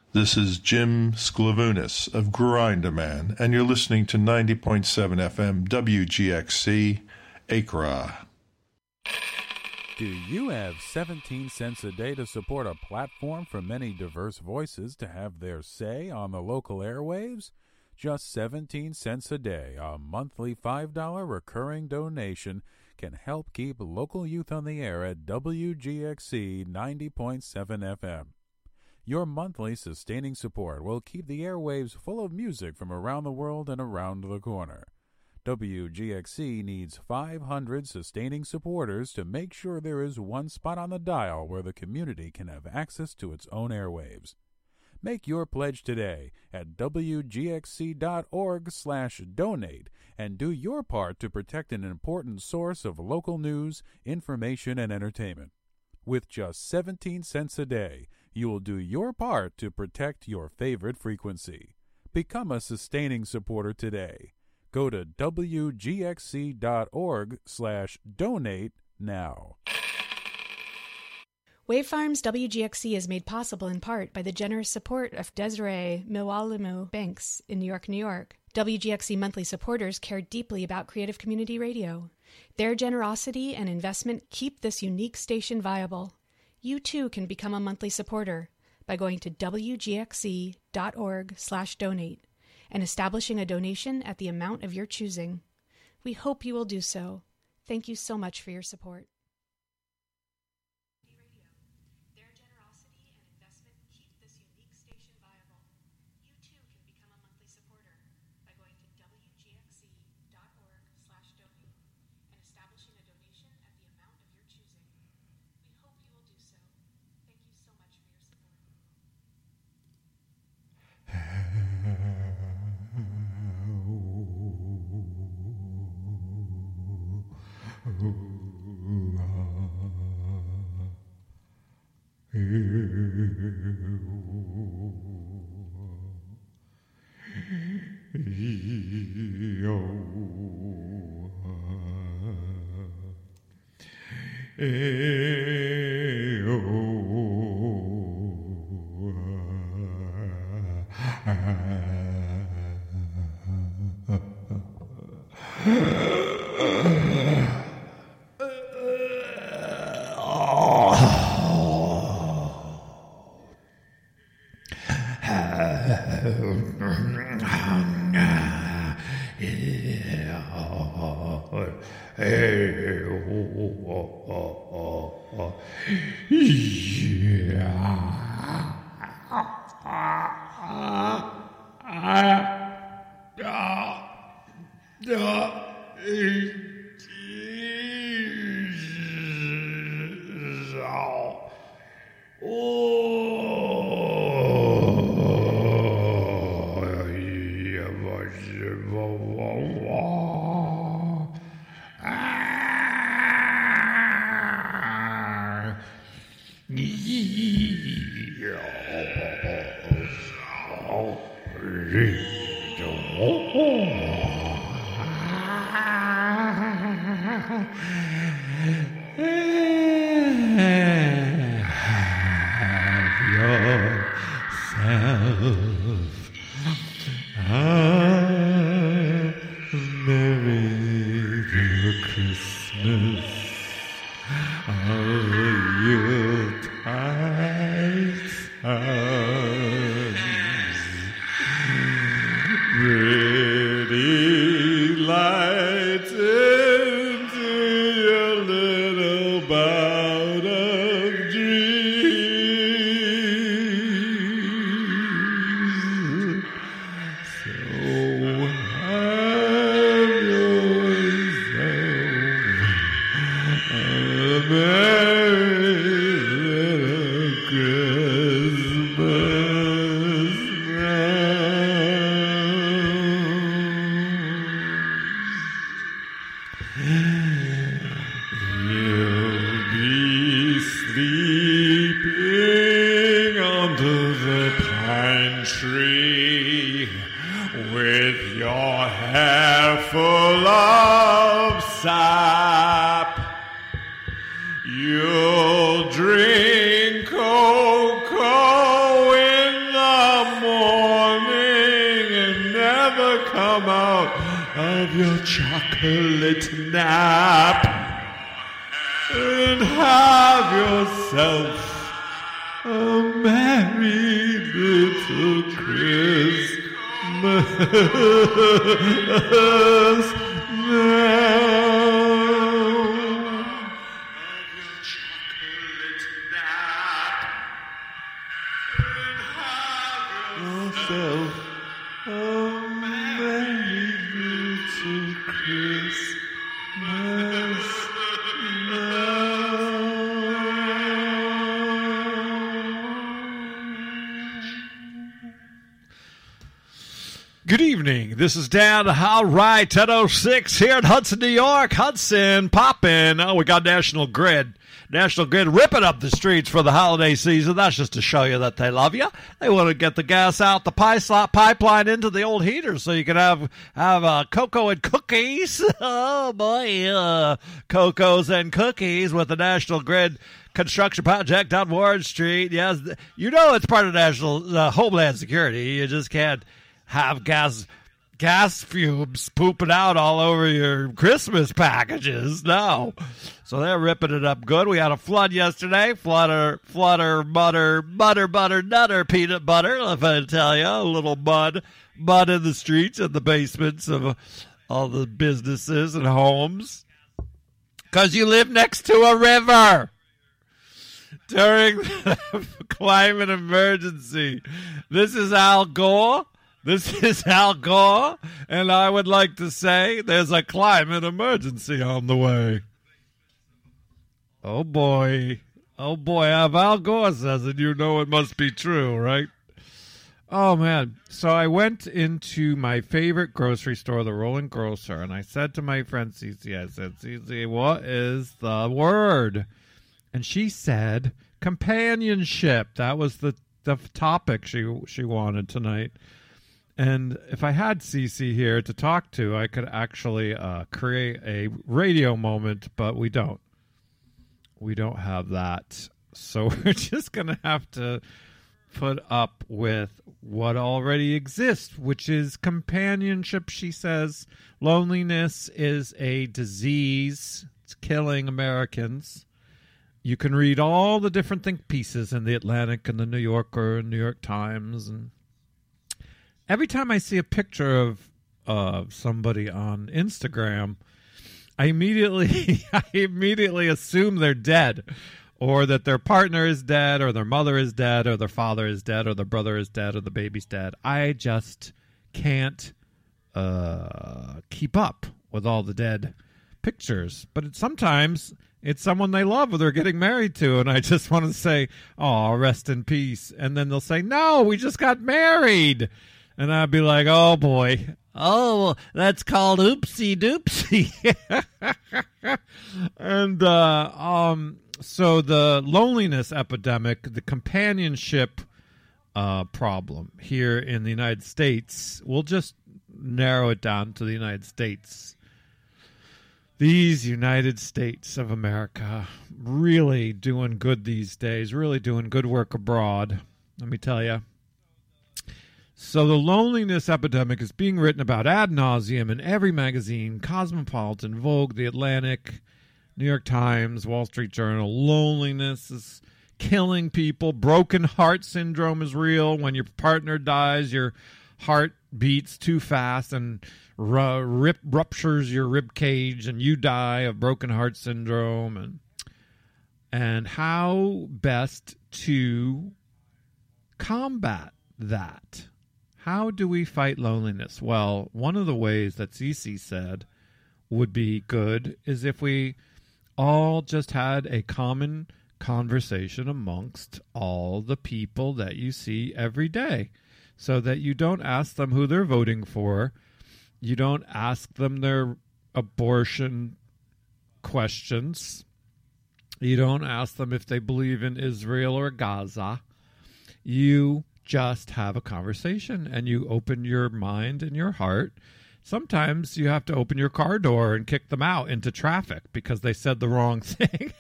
This is Jim Sklavounis of Grindaman, and you're listening to 90.7 FM WGXC, Accra. Do you have 17 cents a day to support a platform for many diverse voices to have their say on the local airwaves? Just 17 cents a day, a monthly $5 recurring donation can help keep local youth on the air at WGXC 90.7 FM. Your monthly sustaining support will keep the airwaves full of music from around the world and around the corner. WGXC needs 500 sustaining supporters to make sure there is one spot on the dial where the community can have access to its own airwaves. Make your pledge today at wgxc.org/donate and do your part to protect an important source of local news, information, and entertainment. With just 17 cents a day, you will do your part to protect your favorite frequency. Become a sustaining supporter today. Go to wgxc.org/donate now. Wave Farms WGXC is made possible in part by the generous support of Desiree Miwalimu Banks in New York, New York. WGXC monthly supporters care deeply about creative community radio. Their generosity and investment keep this unique station viable. You too can become a monthly supporter by going to wgxc.org/donate and establishing a donation at the amount of your choosing. We hope you will do so. Thank you so much for your support. You'll drink cocoa in the your chocolate nap and have yourself a merry little Christmas now. Yourself a merry little Christmas now. Good evening. This is Dan All Right, 10:06 here in Hudson, New York. Hudson poppin'. Oh, we got National Grid. National Grid ripping up the streets for the holiday season. That's just to show you that they love you. They want to get the gas out the pipeline into the old heaters so you can have cocoa and cookies. Oh, boy. Cocos and cookies with the National Grid construction project on Warren Street. Yes, you know it's part of national Homeland Security. You just can't have gas fumes pooping out all over your Christmas packages. No. So they're ripping it up good. We had a flood yesterday. Flutter, butter, nutter, peanut butter. If I tell you, a little mud in the streets and the basements of all the businesses and homes. Because you live next to a river. During the climate emergency. This is Al Gore. And I would like to say there's a climate emergency on the way. Oh, boy. If Al Gore says it, you know it must be true, right? Oh, man. So I went into my favorite grocery store, the Rolling Grocer, and I said to my friend Cece, Cece, what is the word? And she said companionship. That was the topic she wanted tonight. And if I had Cece here to talk to, I could actually create a radio moment, but we don't. We don't have that. So we're just going to have to put up with what already exists, which is companionship, she says. Loneliness is a disease. It's killing Americans. You can read all the different think pieces in the Atlantic and the New Yorker and New York Times. And every time I see a picture of somebody on Instagram, I immediately assume they're dead, or that their partner is dead, or their mother is dead, or their father is dead, or their brother is dead, or the baby's dead. I just can't keep up with all the dead pictures. But sometimes it's someone they love or they're getting married to, and I just want to say, oh, rest in peace. And then they'll say, no, we just got married. And I'd be like, oh, boy. Oh, that's called oopsie doopsie. And so the loneliness epidemic, the companionship problem here in the United States, we'll just narrow it down to the United States. These United States of America really doing good these days, really doing good work abroad, let me tell you. So the loneliness epidemic is being written about ad nauseum in every magazine: Cosmopolitan, Vogue, The Atlantic, New York Times, Wall Street Journal. Loneliness is killing people. Broken heart syndrome is real. When your partner dies, your heart beats too fast and ruptures your rib cage, and you die of broken heart syndrome. And how best to combat that? How do we fight loneliness? Well, one of the ways that Cece said would be good is if we all just had a common conversation amongst all the people that you see every day, so that you don't ask them who they're voting for. You don't ask them their abortion questions. You don't ask them if they believe in Israel or Gaza. You just have a conversation, and you open your mind and your heart. Sometimes you have to open your car door and kick them out into traffic because they said the wrong thing.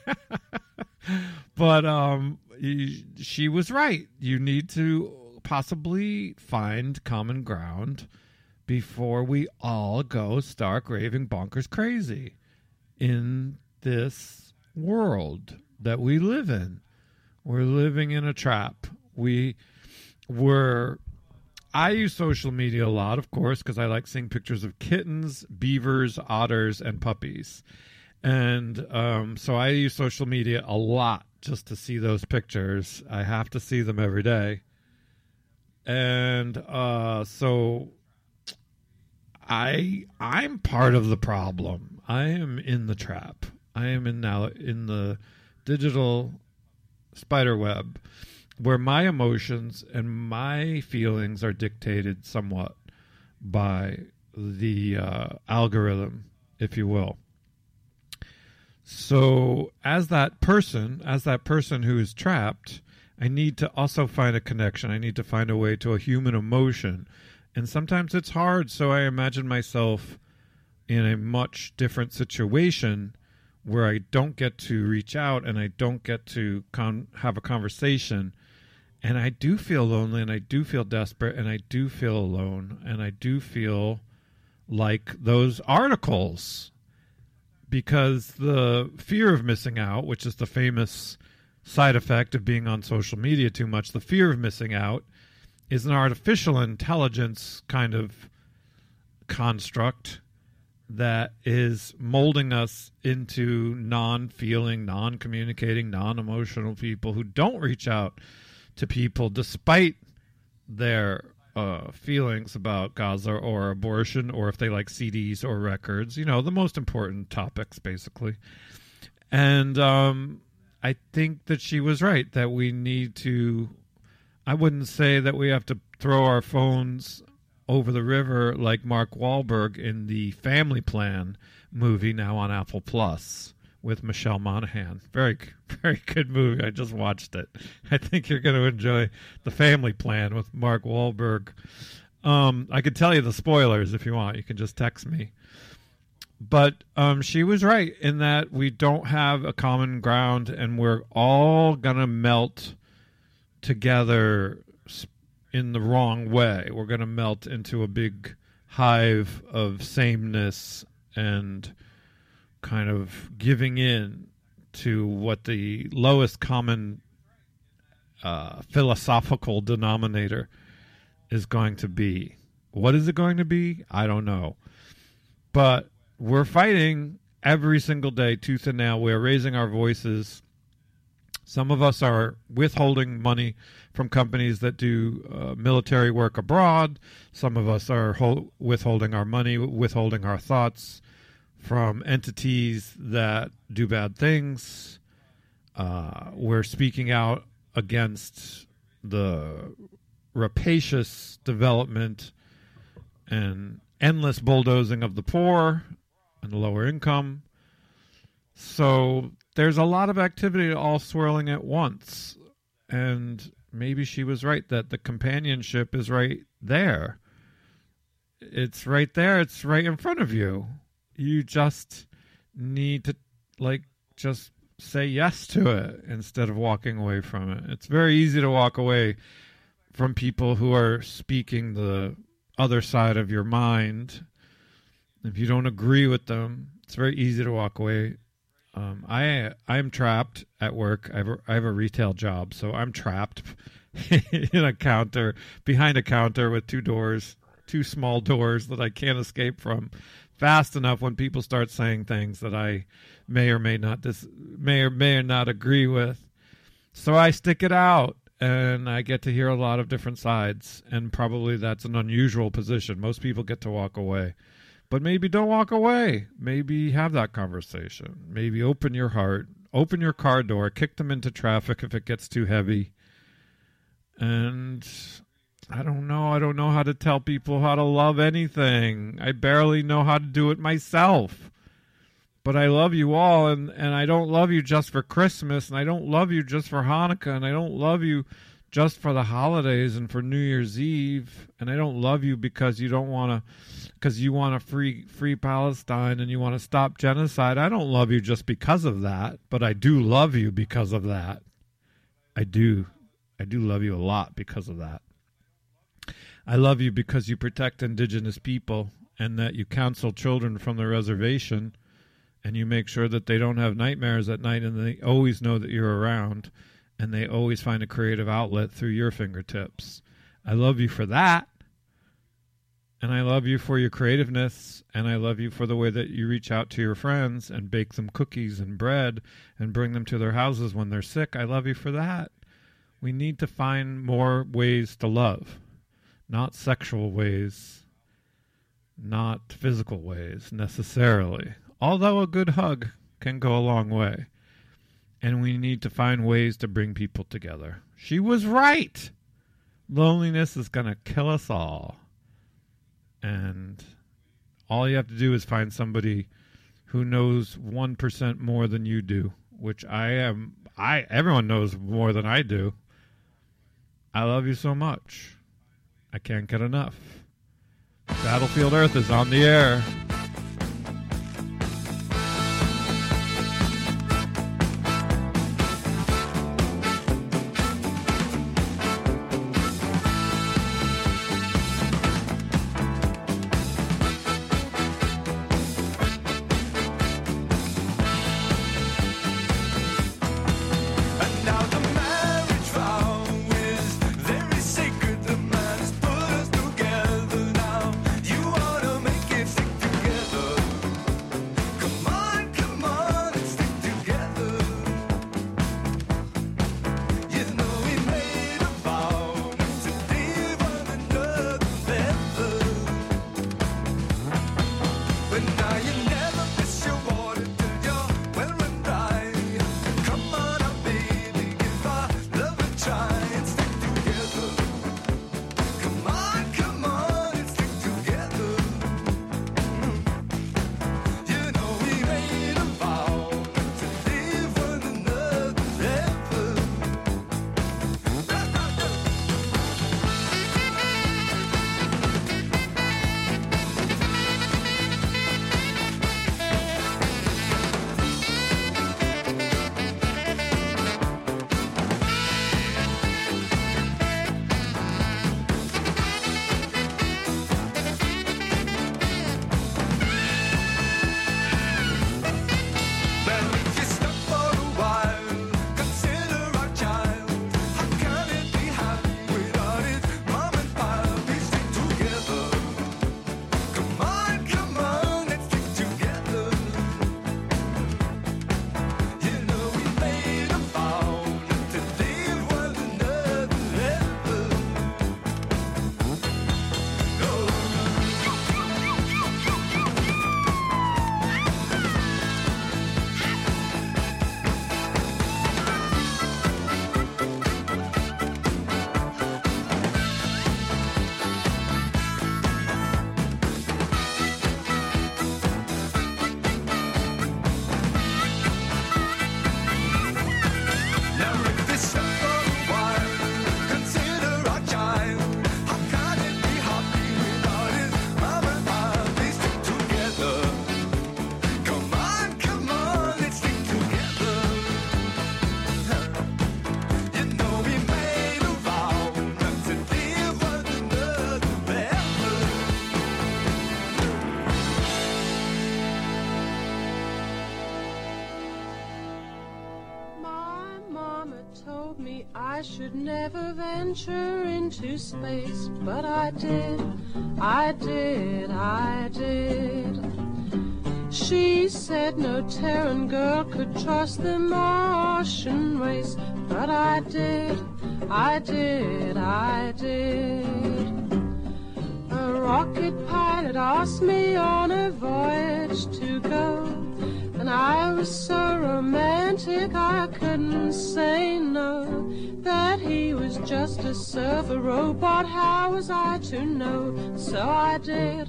But she was right. You need to possibly find common ground before we all go stark raving bonkers crazy in this world that we live in. We're living in a trap. I use social media a lot, of course, because I like seeing pictures of kittens, beavers, otters, and puppies. And so I use social media a lot just to see those pictures. I have to see them every day. And so I'm part of the problem. I am in the trap. I am now in the digital spider web where my emotions and my feelings are dictated somewhat by the algorithm, if you will. So as that person who is trapped, I need to also find a connection. I need to find a way to a human emotion. And sometimes it's hard, so I imagine myself in a much different situation where I don't get to reach out and I don't get to have a conversation. And I do feel lonely and I do feel desperate and I do feel alone and I do feel like those articles. Because the fear of missing out, which is the famous side effect of being on social media too much, the fear of missing out is an artificial intelligence kind of construct that is molding us into non-feeling, non-communicating, non-emotional people who don't reach out to people despite their feelings about Gaza or abortion, or if they like CDs or records, the most important topics, basically. And I think that she was right, that we need to, I wouldn't say that we have to throw our phones over the river like Mark Wahlberg in the Family Plan movie now on Apple Plus with Michelle Monaghan. Very, very good movie. I just watched it. I think you're going to enjoy The Family Plan with Mark Wahlberg. I could tell you the spoilers if you want. You can just text me. But she was right in that we don't have a common ground and we're all going to melt together in the wrong way. We're going to melt into a big hive of sameness and kind of giving in to what the lowest common philosophical denominator is going to be. What is it going to be? I don't know. But we're fighting every single day, tooth and nail. We're raising our voices. Some of us are withholding money from companies that do military work abroad. Some of us are withholding our money, withholding our thoughts from entities that do bad things. We're speaking out against the rapacious development and endless bulldozing of the poor and the lower income. So there's a lot of activity all swirling at once. And maybe she was right that the companionship is right there. It's right there. It's right in front of you. You just need to, just say yes to it instead of walking away from it. It's very easy to walk away from people who are speaking the other side of your mind. If you don't agree with them, it's very easy to walk away. I'm trapped at work. I have a retail job, so I'm trapped in a counter, behind a counter with two small doors that I can't escape from fast enough when people start saying things that I may or may not agree with. So I stick it out, and I get to hear a lot of different sides, and probably that's an unusual position. Most people get to walk away. But maybe don't walk away. Maybe have that conversation. Maybe open your heart, open your car door, kick them into traffic if it gets too heavy. And I don't know how to tell people how to love anything. I barely know how to do it myself. But I love you all, and I don't love you just for Christmas, and I don't love you just for Hanukkah, and I don't love you just for the holidays and for New Year's Eve, and I don't love you because you want to free Palestine and you want to stop genocide. I don't love you just because of that, but I do love you because of that. I do love you a lot because of that. I love you because you protect indigenous people and that you counsel children from the reservation and you make sure that they don't have nightmares at night and they always know that you're around and they always find a creative outlet through your fingertips. I love you for that. And I love you for your creativeness, and I love you for the way that you reach out to your friends and bake them cookies and bread and bring them to their houses when they're sick. I love you for that. We need to find more ways to love, not sexual ways, not physical ways necessarily, although a good hug can go a long way. And we need to find ways to bring people together. She was right. Loneliness is going to kill us all. And all you have to do is find somebody who knows 1% more than you do, which I am. Everyone knows more than I do. I love you so much. I can't get enough. Battlefield Earth is on the air. I should never venture into space, but I did. She said no Terran girl could trust the Martian race, but I did. A rocket pilot asked me on a voyage to go, and I was so romantic I couldn't say no. That he was just a server robot, how was I to know? So I did.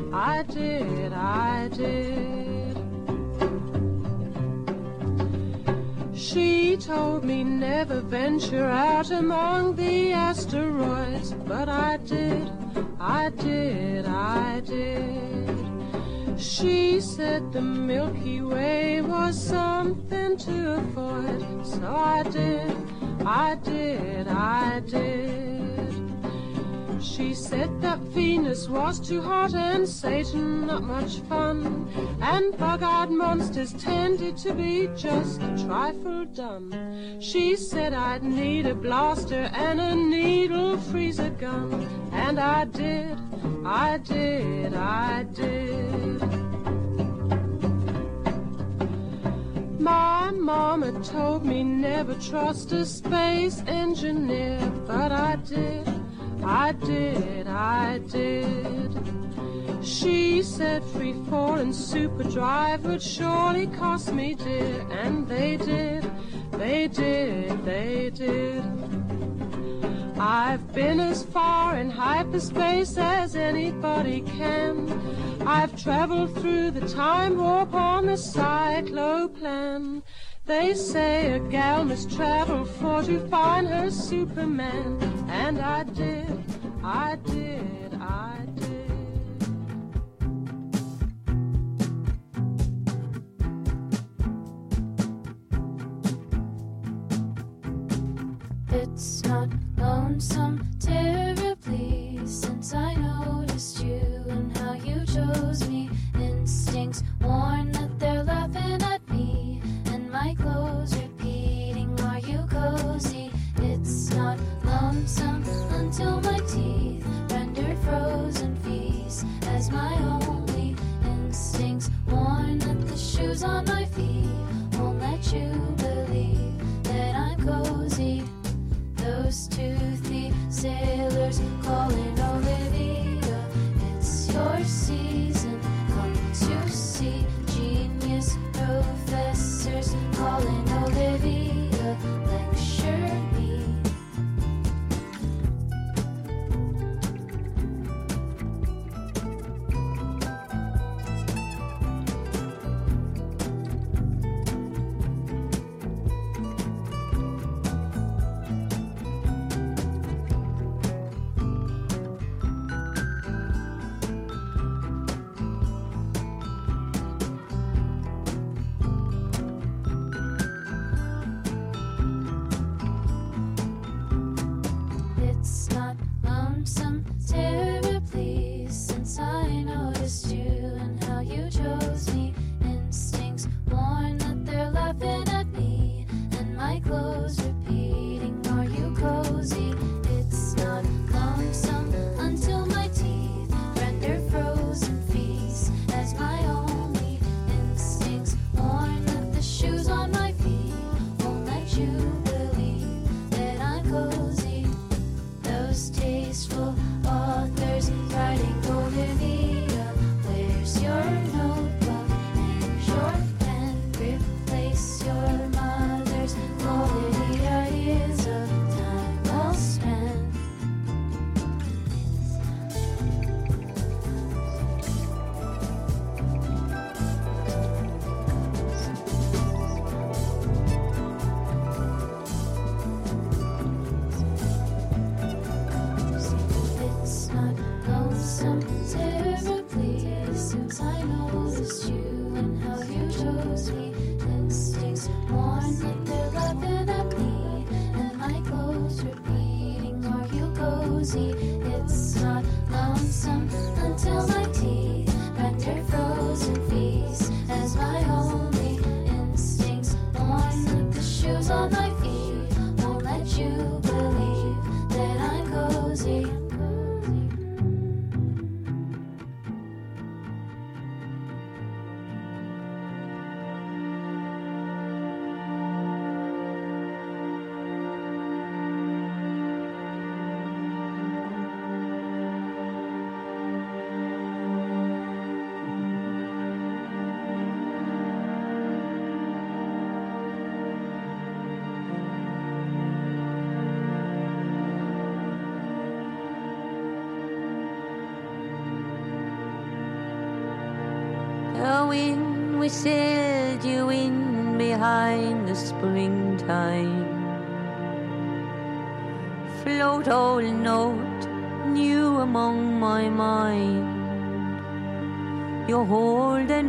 She told me never venture out among the asteroids, but I did. She said the Milky Way was something to avoid, so I did. She said that Venus was too hot and Satan not much fun, and bug-eyed monsters tended to be just a trifle dumb. She said I'd need a blaster and a needle freezer gun, and I did. My mama told me never trust a space engineer, but I did. She said free fall and super drive would surely cost me dear, and they did. I've been as far in hyperspace as anybody can. I've traveled through the time warp on the Cycloplan. They say a gal must travel for to find her Superman, and I did. It's not lonesome terribly since I noticed you and how you chose me. Instincts warn that they're laughing at me, and my clothes repeating, are you cozy? It's not lonesome until my teeth render frozen feast as my only instincts warn that the shoes on my feet won't let you believe that I'm cozy. Those toothy sailors calling Olivia, it's your season, come to see. Genius professors calling Olivia, lecture me. It's not lonesome terribly since I noticed you and how you chose me. Instincts warn that they're laughing at me, and my clothes repeating, are you cozy? It's not lonesome until my teeth render frozen feast as my only instincts warn that the shoes on my feet won't let you believe that I'm cozy. Those tasteful authors writing Olivia, where's your notebook and your pen? Replace your mother's quality ideas of time well spent. It's not lonesome terribly since I noticed you and how you chose me. Instincts warn that they're laughing at me, and my clothes repeating, are you cozy? It's not lonesome until my teeth render frozen feast as my only instincts warn that the shoes on my feet won't let you believe that I'm cozy. The wind whistled you in behind the springtime. Float old note new among my mind. You hold the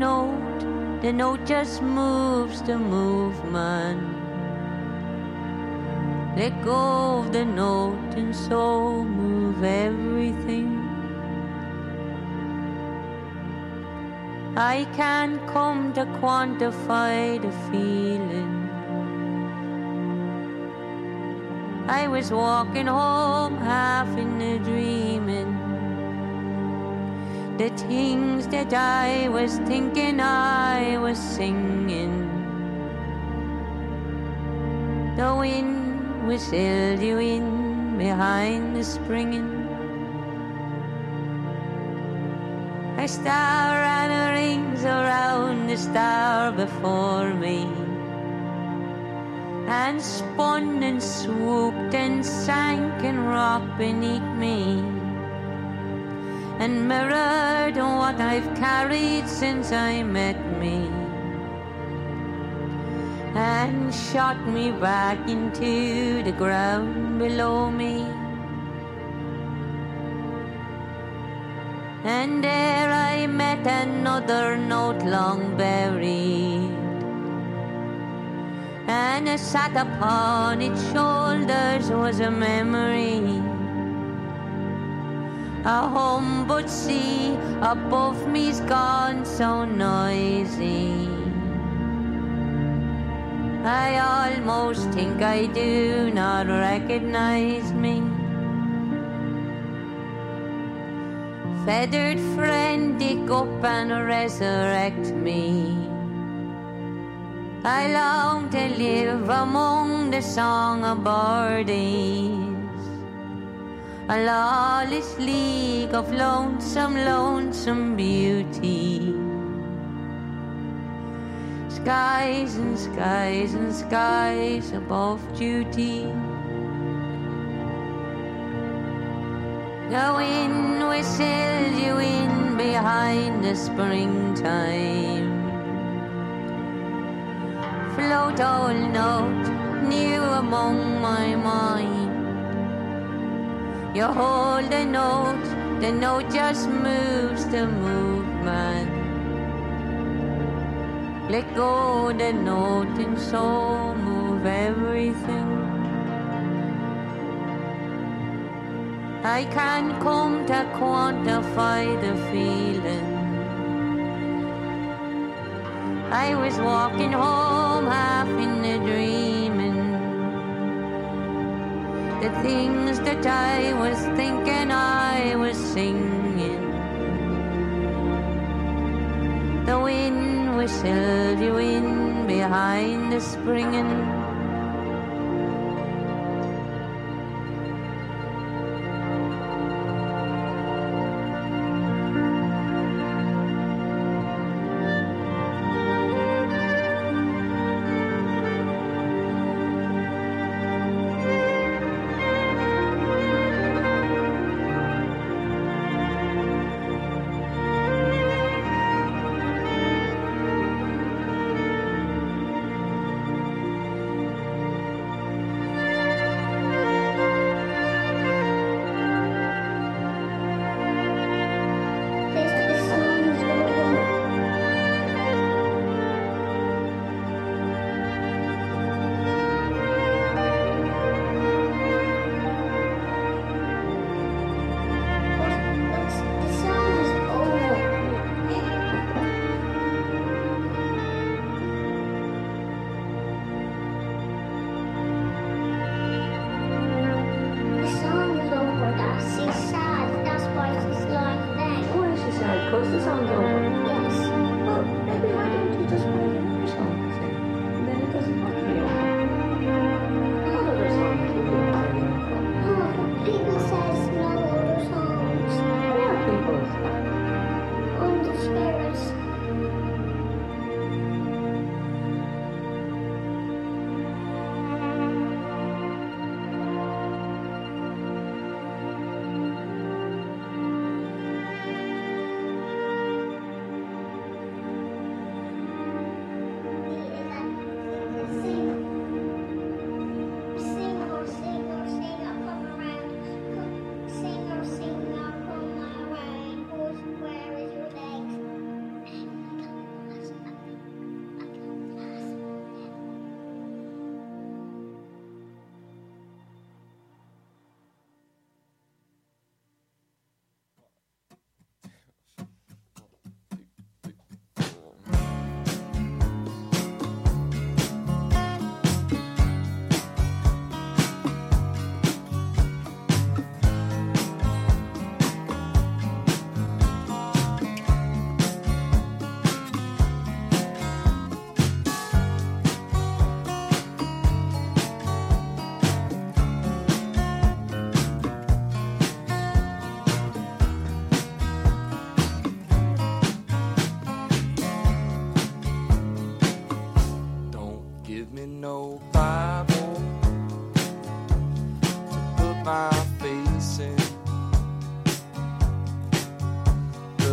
note just moves the movement. let go of the note and so move everything. I can't come to quantify the feeling. I was walking home half in a dreaming. The things that I was thinking I was singing. The wind whistled you in behind the springing. A star ran her rings around the star before me, and spun and swooped and sank and rocked beneath me, and mirrored what I've carried since I met me, and shot me back into the ground below me. And there I met another note long buried, and I sat upon its shoulders was a memory. A hum but sea above me's gone so noisy. I almost think I do not recognize me. Feathered friend, dig up and resurrect me. I long to live among the song of birdies, a lawless league of lonesome, lonesome beauty. Skies and skies and skies above duty. The wind whistled you in behind the springtime. Float old note new among my mind. You hold the note just moves the movement. Let go the note and so move everything. I can't come to quantify the feeling. I was walking home half in a dreaming. The things that I was thinking I was singing. The wind whistled you in behind the springing.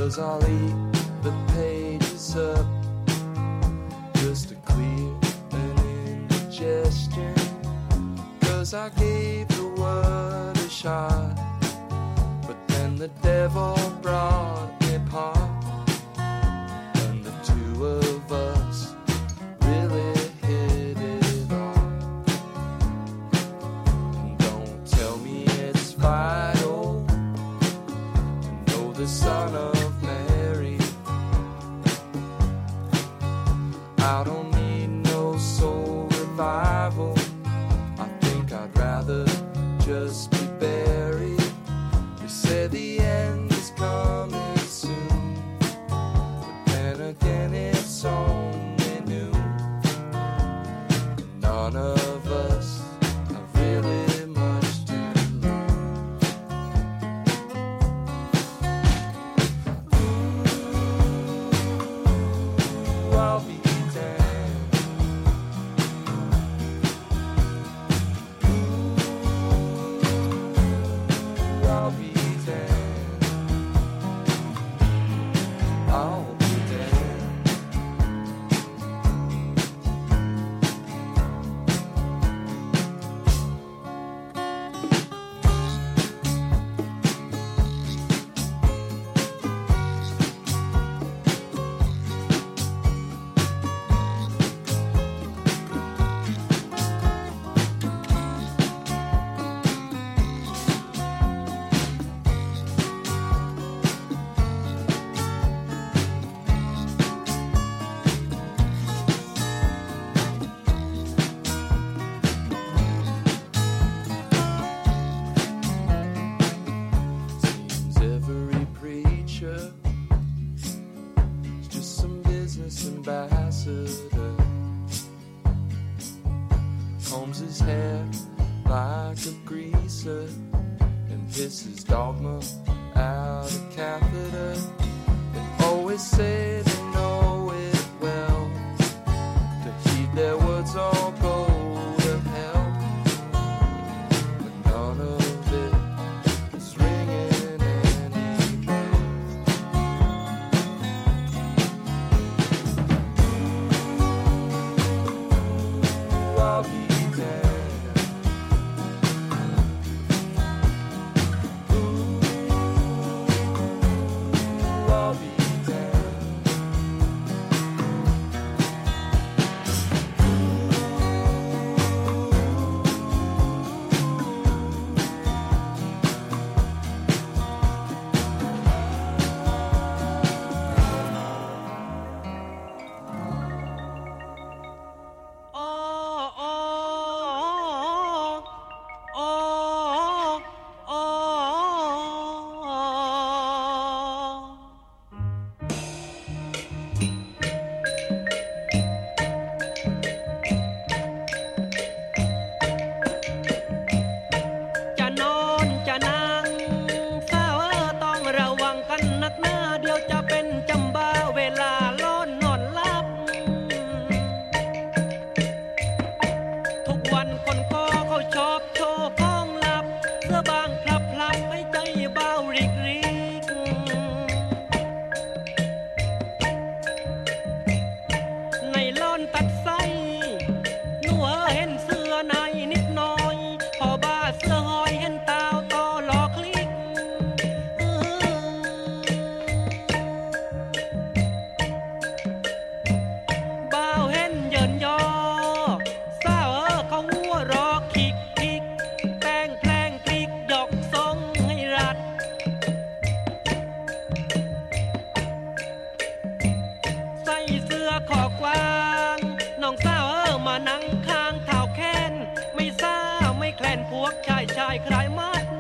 'cause I'll eat the pages up just to clear an indigestion, 'cause I gave the word a shot, but then the devil brought me part, and the two of us really hit it off. And don't tell me it's vital to know the son of Mary. I don't need no soul revival, I think I'd rather just be buried. They say the end is coming soon, but then again it's only noon. None of us have really much to lose. Ooh, I'll be damned. Ooh, I'll be damned. I'll be damned. Seems every preacher is just some business ambassador. Combs his hair like a greaser and pisses dogma out a catheter. They always say they know it well, to heed their words all go to hell, but none of it is ringing any bell. Ooh, I'll be damned. Ooh, I'll be damned. จะนอนจะนั่งสาวต้องระวังกันนักหน้า เดี๋ยวจะเป็นจำบ้าเวลาล้นนอนหลับ ทุกวันคนก็เขาชอบโชว์ของลับ เสื้อบางพลับพลับให้ใจเบาริกริก ในล้นตัดไส้หนูเห็นเสื้อในนิดหน่อย พอบ้าเสื้อหอยเห็นตาวต่อหลอกคลิก บ่าวเห็นเยินยอสาวเขาหัวเรอคิกคิกแต่งแพลงคลิกหยอกทรงให้รัด ใส่เสื้อคอกว้างน้องสาวมานั่งข้างเท้าแค้น ไม่ซ่าไม่แคลนพวกชายคลายมัด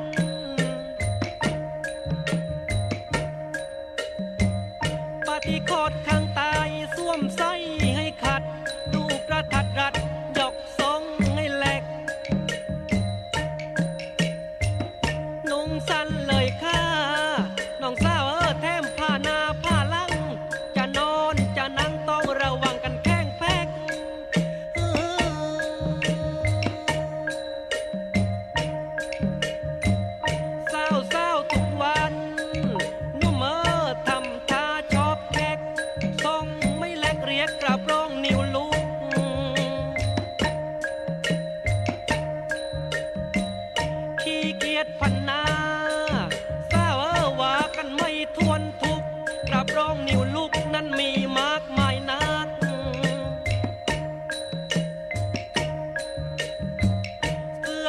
ปฏิโคตข้างตายสวมไส้ให้ขัด ดูกระทัดรัดหยอกทรงให้แหลก นุ่งสั้นเลยค่ะน้องสาวแถมผ้าหน้าผ้าหลัง จะนอนจะนั่งต้องระวังกันแข้งแพก บ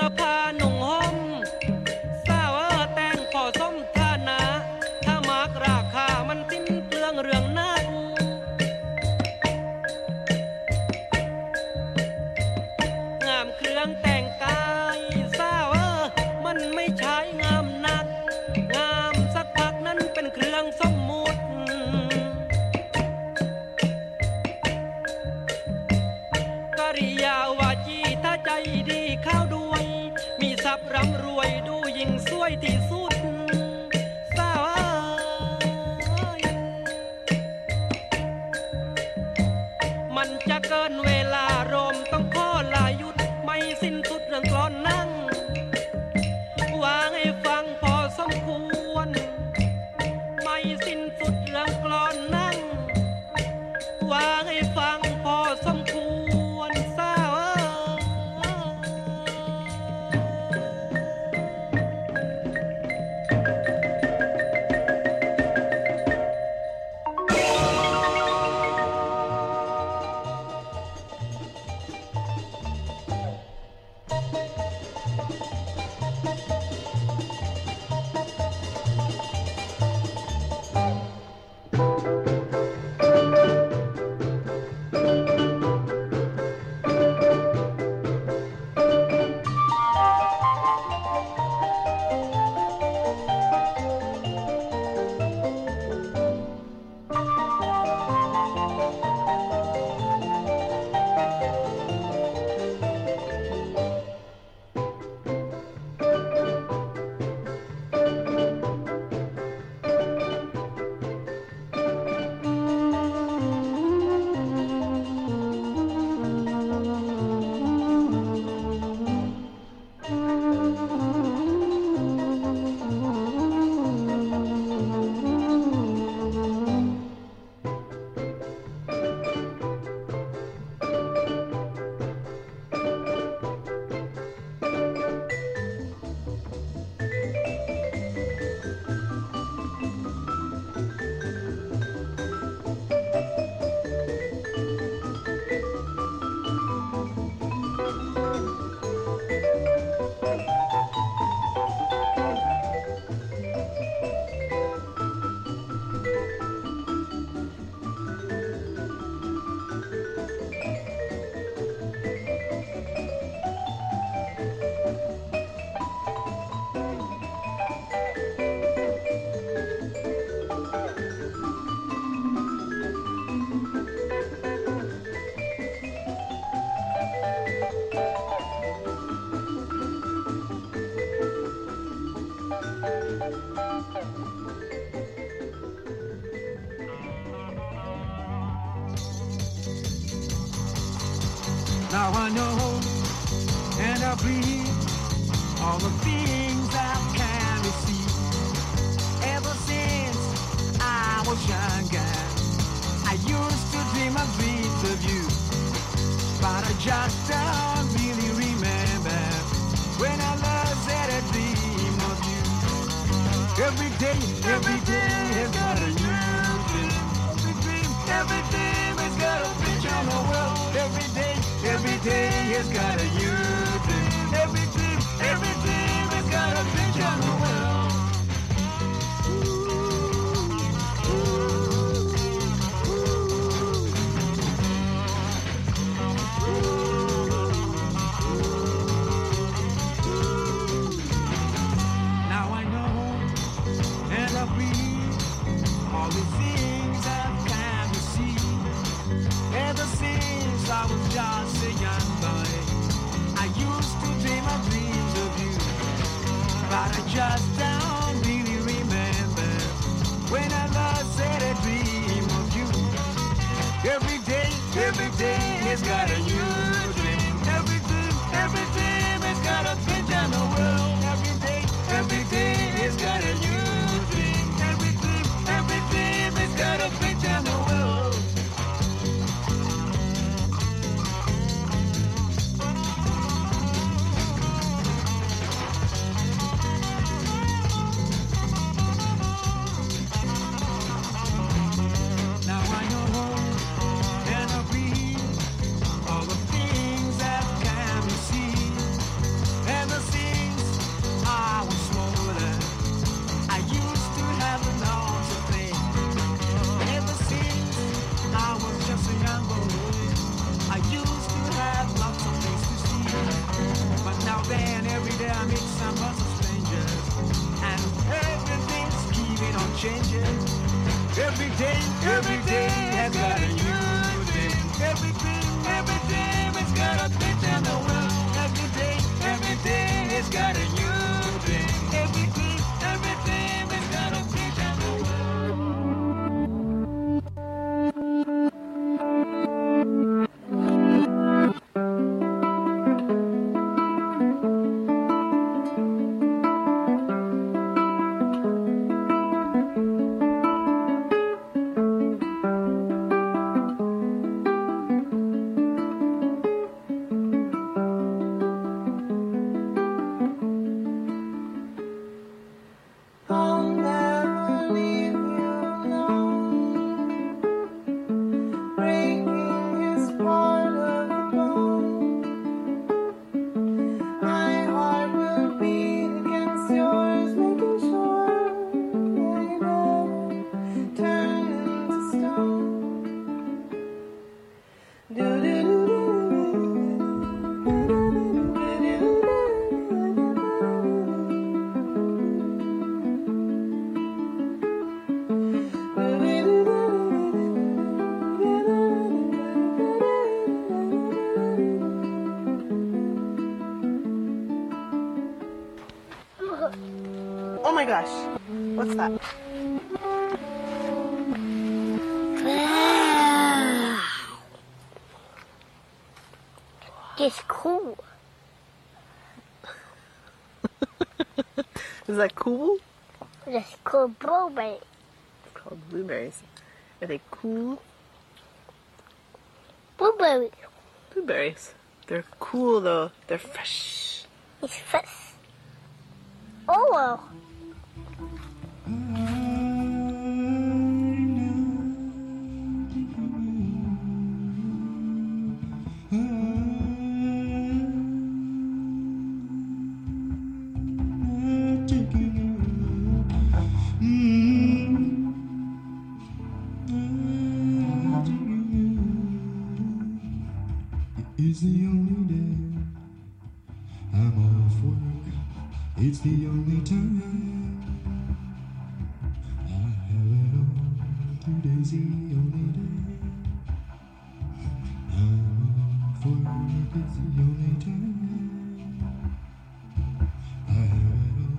อผ้าหนุ่งห่มสาวแต่งพอสมฐานะถ้ามากราคามันสิ้นเปลืองเรื่องนักงามเครื่องแต่งกายสาวมันไม่ใช่งามนักงามสักพักนั้นเป็นเครื่องสมมุติกริยาวาจีถ้าใจดีเข้าด้วยมีทรัพย์ร่ำรวยดูยิ่งสวยที่สุดสาวมันจะเกินเวลาโรมต้องขอลาหยุดไม่สิ้นสุดเรื่องกลอนนั่งวางให้ฟังพอสมควรไม่สิ้นสุดเรื่องกลอนนั่งวางให้ฟังพอสมควรสาว Now I know and I breathe all the things I can see. Ever since I was younger, I used to dream of dreams of you, but I just don't really remember when I last had a dream of you. Every day has got a new dream. Every dream has got a picture on the world. Every day has got a new dream. Every dream has got a picture on the world. Now I know and I breathe all the things I've come to see. Ever since I was just a young boy, I used to dream of dreams of you, but I just don't really remember when I last had a dream of you. Every day has got a new dream. Every dream has got a picture on the world. Every day has got a new dream. Every dream has got a picture on the world. Now I know and I breathe all the I meet some other strangers, and everything's keeping on changing. Every day has got a new thing. Every day it's got a bit in the world. Every day has got a new thing. Every day has got a bit in the Oh my gosh. What's that? It's cool. Is that cool? It's called blueberry. It's called blueberries. Are they cool? Blueberry. Blueberries. They're cool though. They're fresh. It's fresh. Oh well. It's the only day I'm off work. It's the only time I have it all. Today's the only day I'm off work. It's the only time I have it all.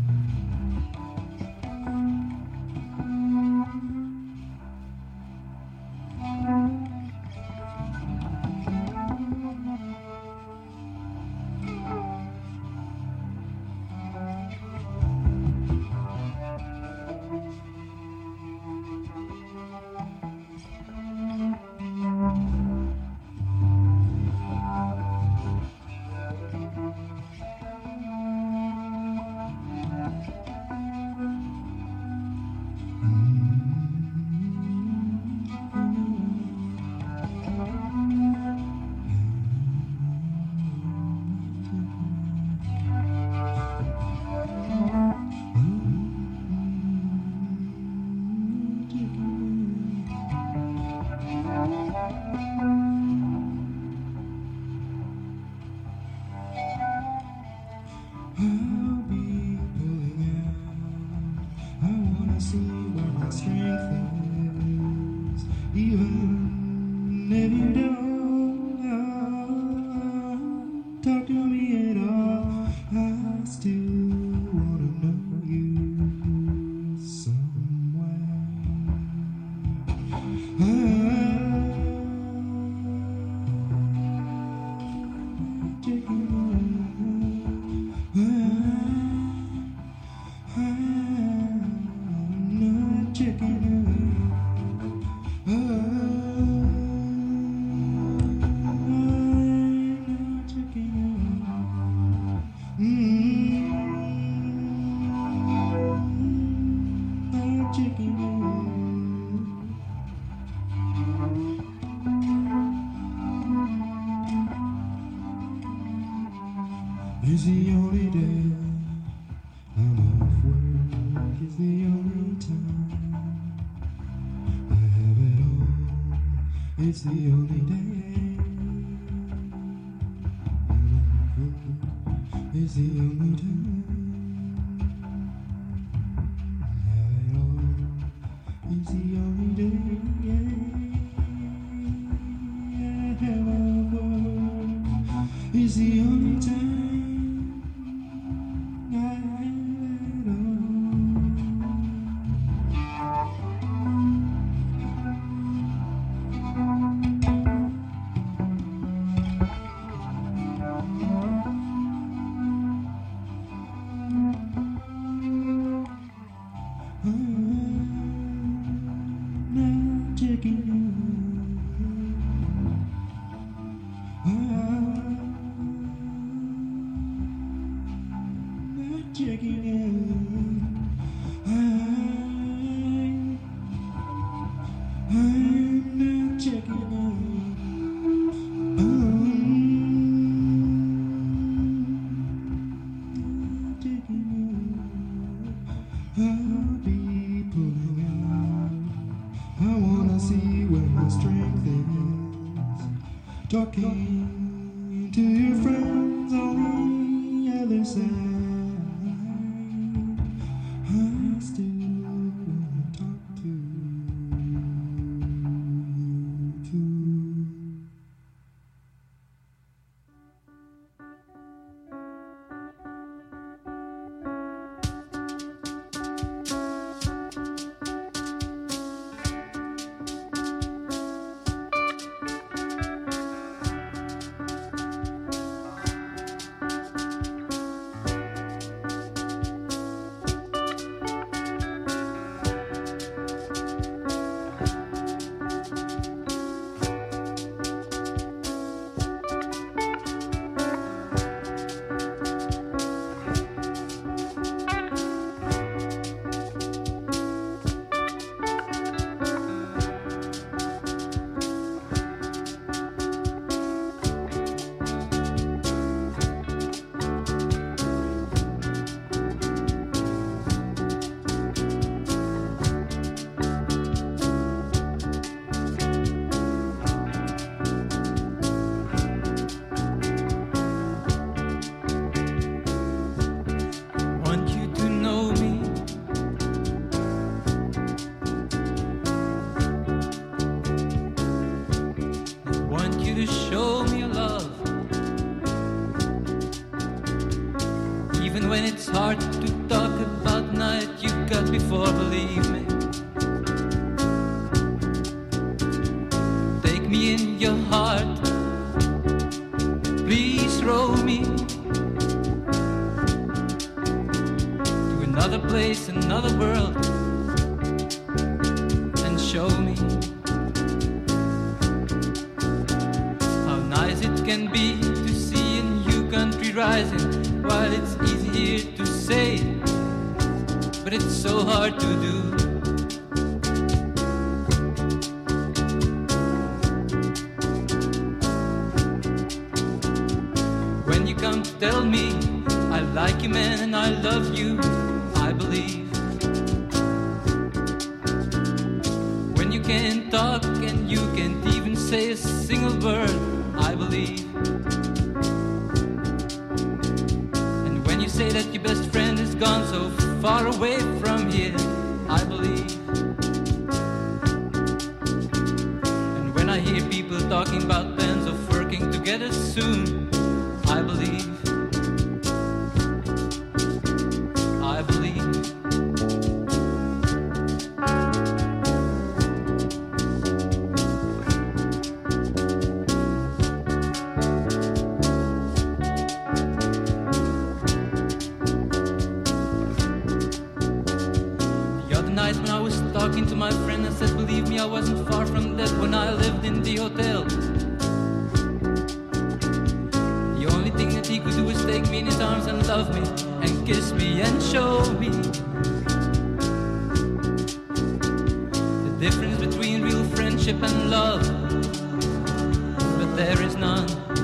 It's the only day I'm off work. It's the only time I have it all. It's the only day I'm off work. is the only time I have it all. Is the only day I have all world. Is the only time I have it all. Talking to your friends on the other side. I still wanna talk to you too. Hard to talk about night you got before, believe me. Take me in your heart, please throw me to another place, another world, and show me how nice it can be to see a new country rising. While it's easy here to say, but it's so hard to do. When you come to tell me I like you, man, and I love you, I believe. When you can't talk and you can't even say a single word, I believe. Say that your best friend is gone so far away from here, I believe. And when I hear people talking about plans of working together soon, I believe. I believe. When I was talking to my friend, I said, believe me, I wasn't far from dead when I lived in the hotel. The only thing that he could do was take me in his arms and love me and kiss me and show me the difference between real friendship and love. But there is none.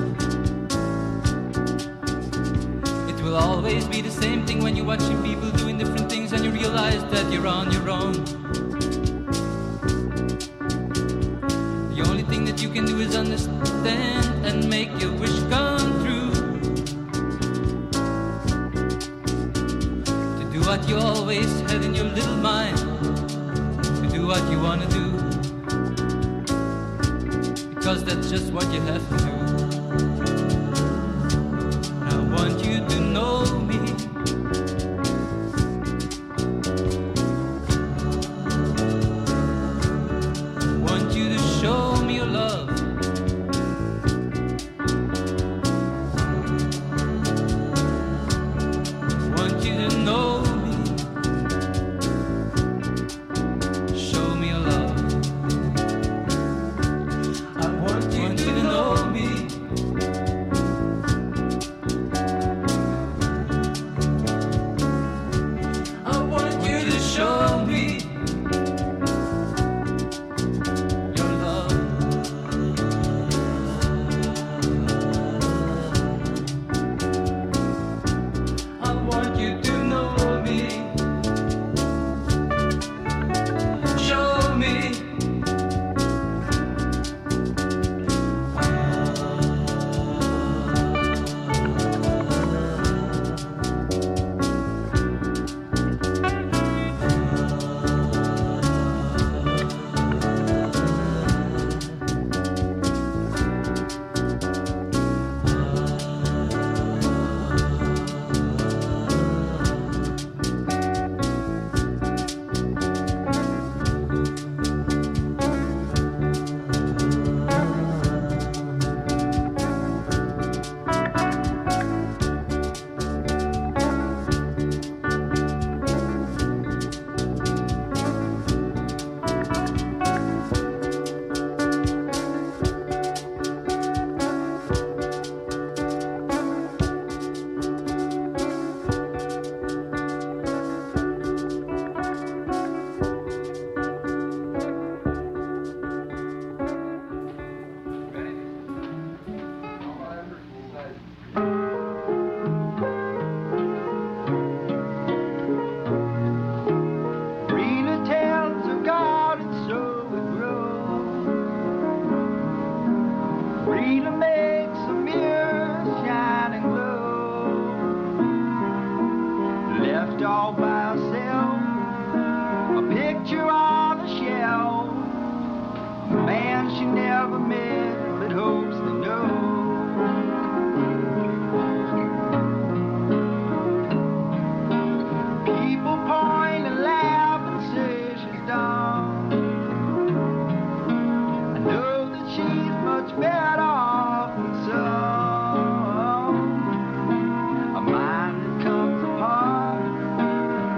It will always be the same thing when you're watching people doing different things and you realize that you're on your own. The only thing that you can do is understand and make your wish come true. what you always had in your little mind, to do what you want to do, because that's just what you have to do. I want you to know me. I want you to show me your love. I want you to know me. Show me your love. I want you to know me. I want you to show me your love. I want you to know me. Show me. Greener tales of God and so we grow. Greener makes a mirror shine and glow. Left all by ourselves, a picture on a shelf. A man she never met, but hopes to know. People point and laugh and say she's dumb. I know that she's much better off than some. A mind that comes apart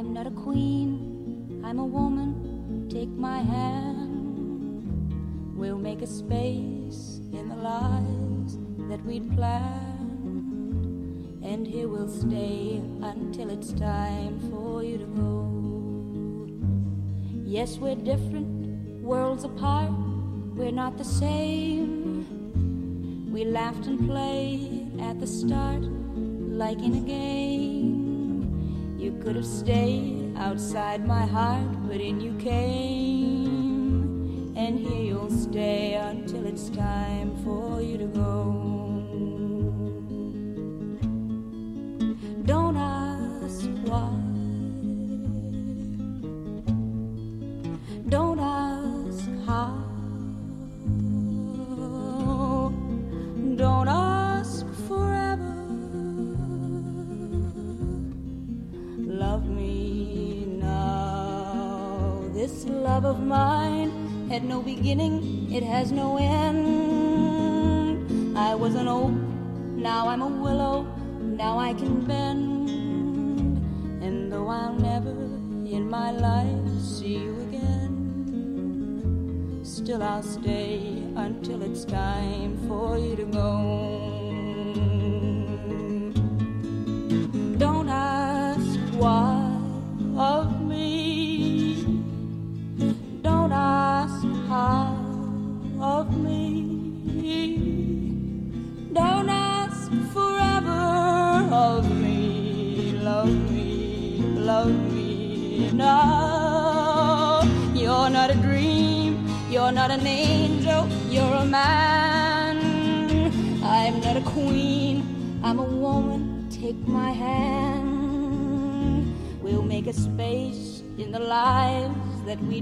I'm not a queen, I'm a woman, take my hand. We'll make a space in the lives that we'd planned, and here we'll stay until it's time for you to go. Yes, we're different, worlds apart, we're not the same. We laughed and played at the start like in a game. You could have stayed outside my heart, but in you came. And here you'll stay until it's time for you to go. Don't ask why. Don't ask how. Don't ask forever. Love me now. This love of mine had no beginning, it has no end. I was an oak, now I'm a willow, now I can bend. And though I'll never in my life see you again, still I'll stay until it's time for you to go. Don't ask why of me. Don't ask how of me. Don't ask forever of me. Love me, love me now. You're not a dream, you're not an angel, you're a man. I'm not a queen, I'm a woman, take my hand. We'll make a space in the lives that we'd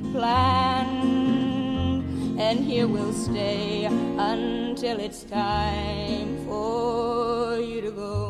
planned, and here we'll stay until it's time for you to go.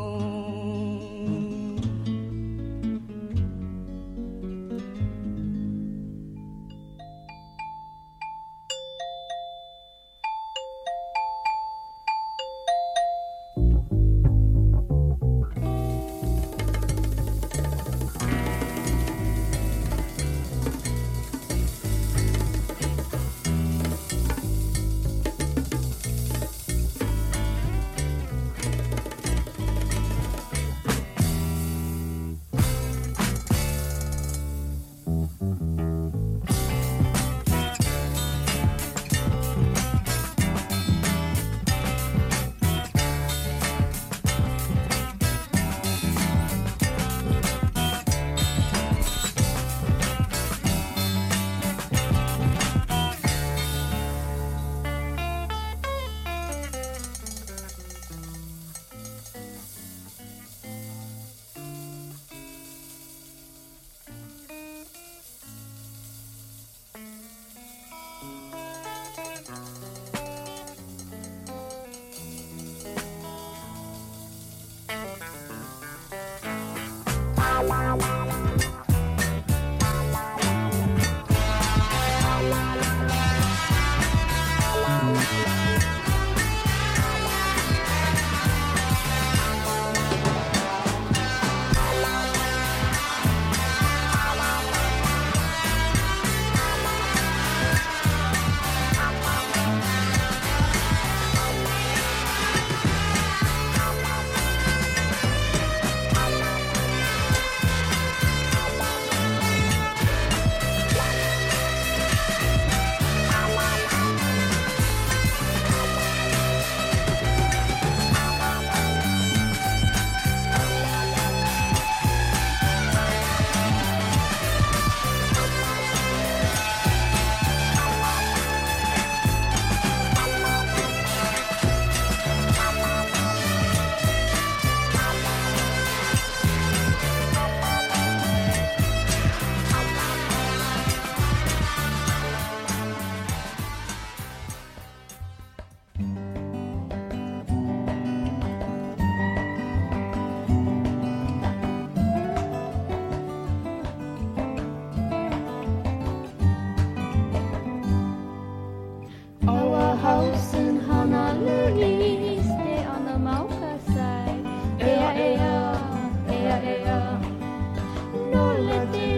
No let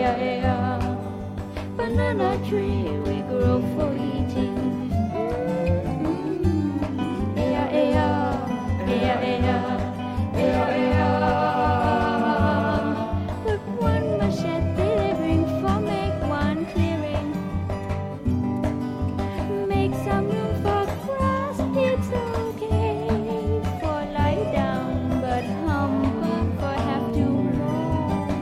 Banana tree we grow for eating. Put one machete they bring for make one clearing. Make some room for grass, it's okay for lie down, but humble for have to roam.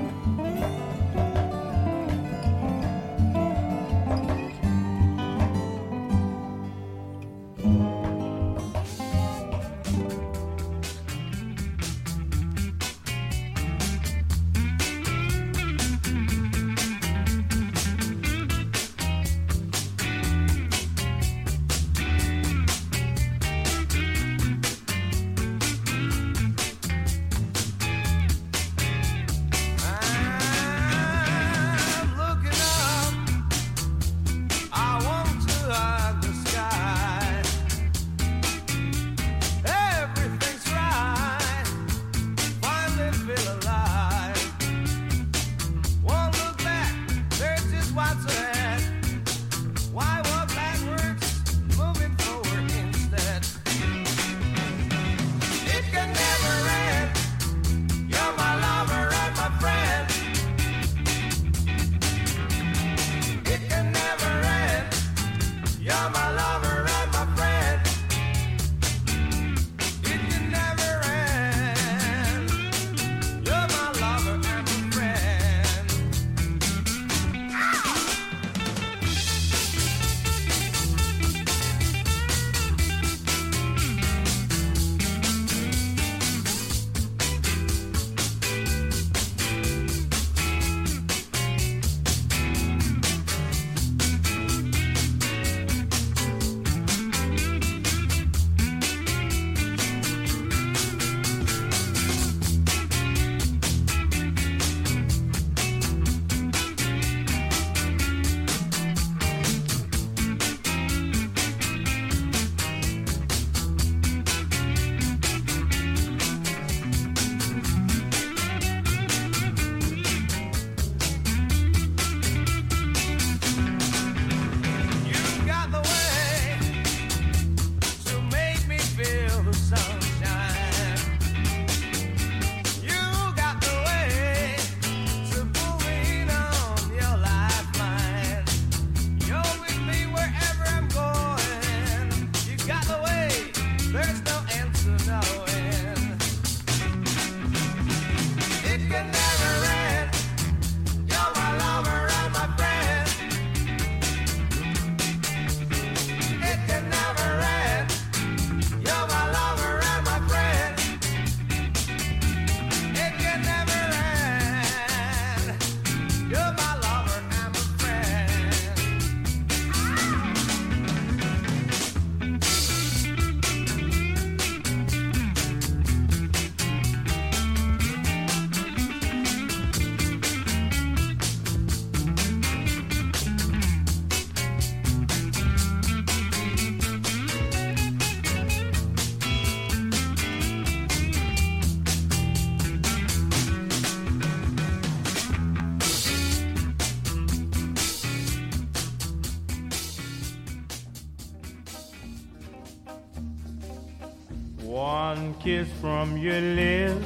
One kiss from your lips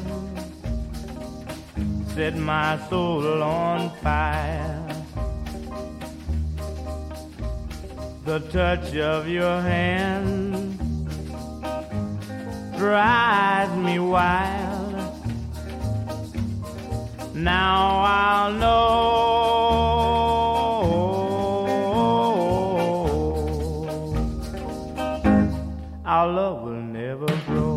set my soul on fire. The touch of your hand drives me wild. Now I'll know our love will never grow.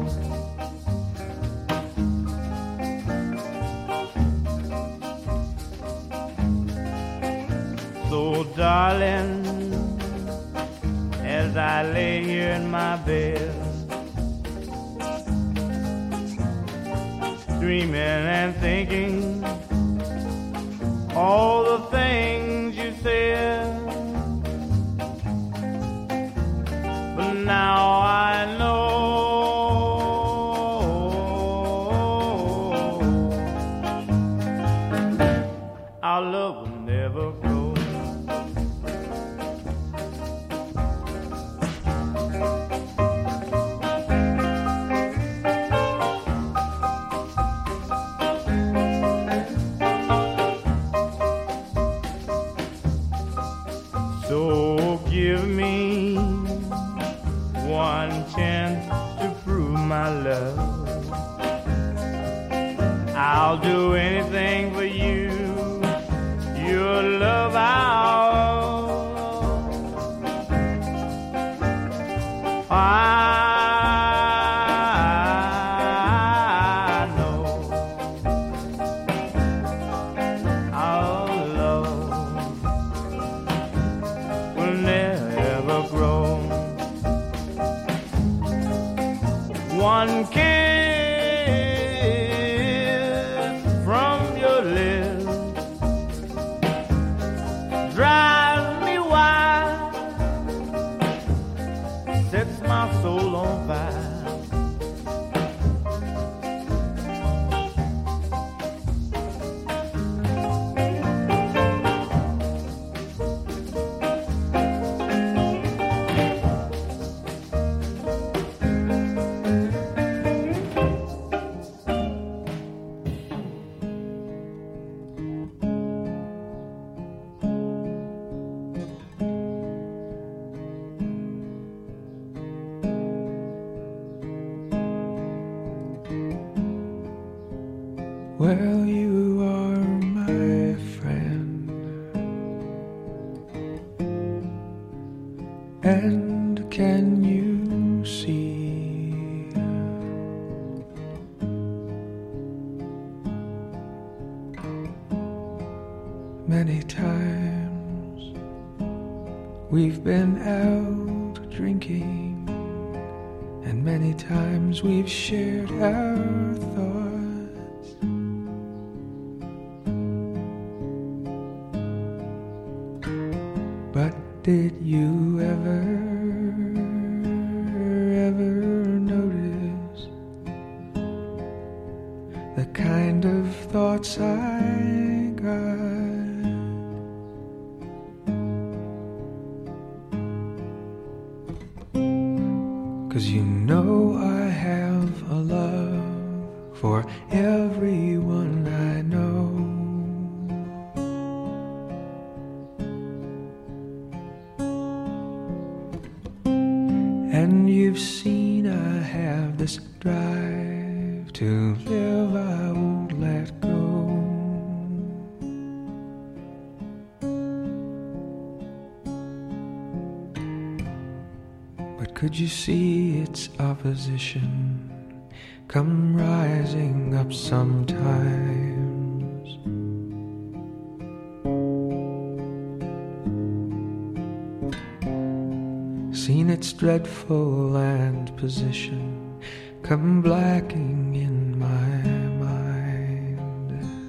So darling, as I lay here in my bed, dreaming and thinking all the things you said, but now I know our love will never grow. So give me one chance to prove my love. I'll do anything for you. Your love I know our love will never grow. One kiss from your lips drives me wild, sets my soul on fire. Well, you are my friend, and can you see many times we've been out drinking, and many times we've shared our thoughts. But did you ever notice the kind of thoughts I got? 'Cause you know I have a love for everyone I know. And you've seen I have this drive to live, I won't let go. But could you see its opposition come rising up sometimes? Seen its dreadful land position come blacking in my mind.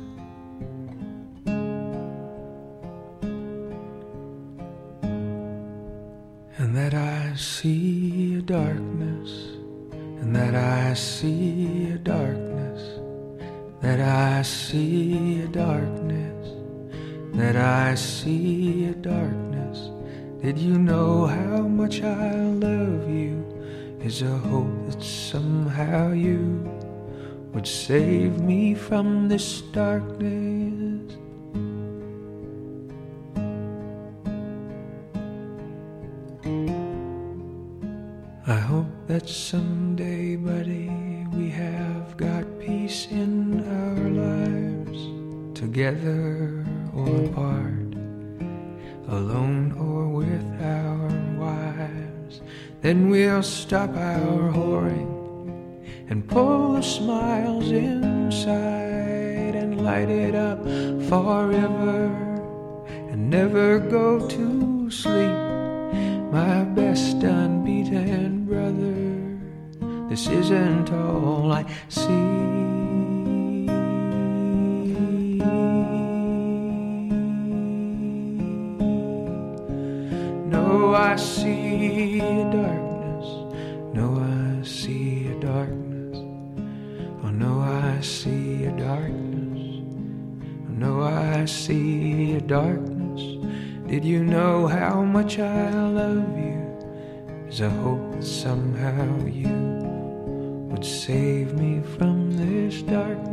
And that I see a darkness, and that I see a darkness, that I see a darkness, that I see a darkness. Did you know how much I love you? Is a hope that somehow you would save me from this darkness. I hope that someday, buddy, we have got peace in our lives, together or apart, alone or with our wives. Then we'll stop our whoring and pull the smiles inside and light it up forever and never go to sleep. My best unbeaten brother, this isn't all I see. No, I see a darkness. No, I see a darkness. Oh, no, I see a darkness. Oh, no, I see a darkness. Did you know how much I love you? There's a hope that somehow you would save me from this darkness.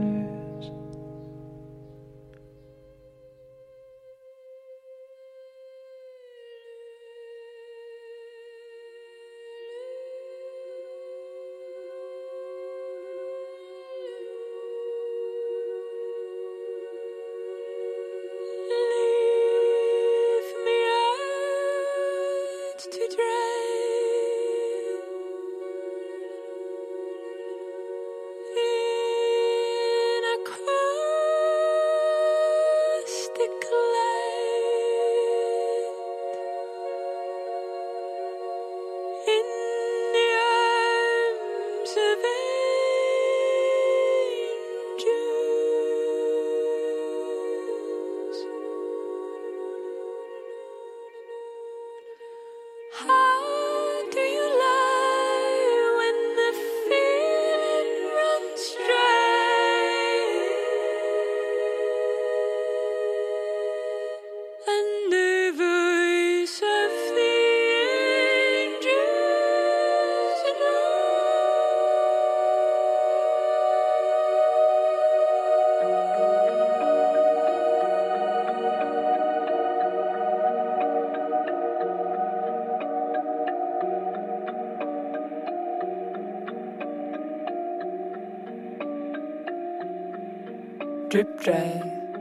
Drip dry,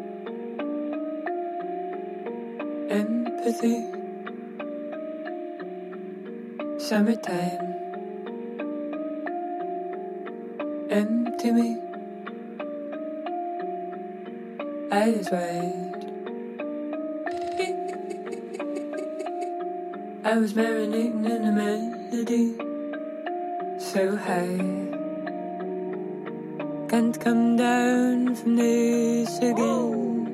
empathy, summertime, empty me, eyes wide. I was marinating in a melody so high. Can't come down from this again.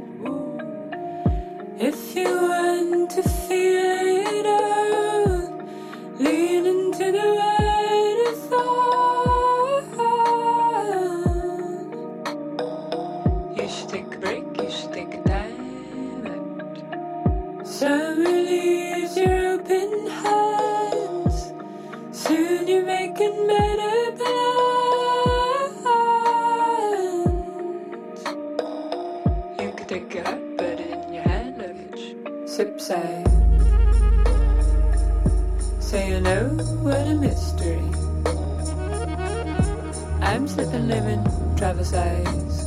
If you want to feel it out, lean into the right of thought. You should take a break, you should take a time out. Summer leaves your open hands, soon you're making better plans. Take a hot bud in your hand luggage. Sip sigh. Say you know what a mystery. I'm slipping living travel size.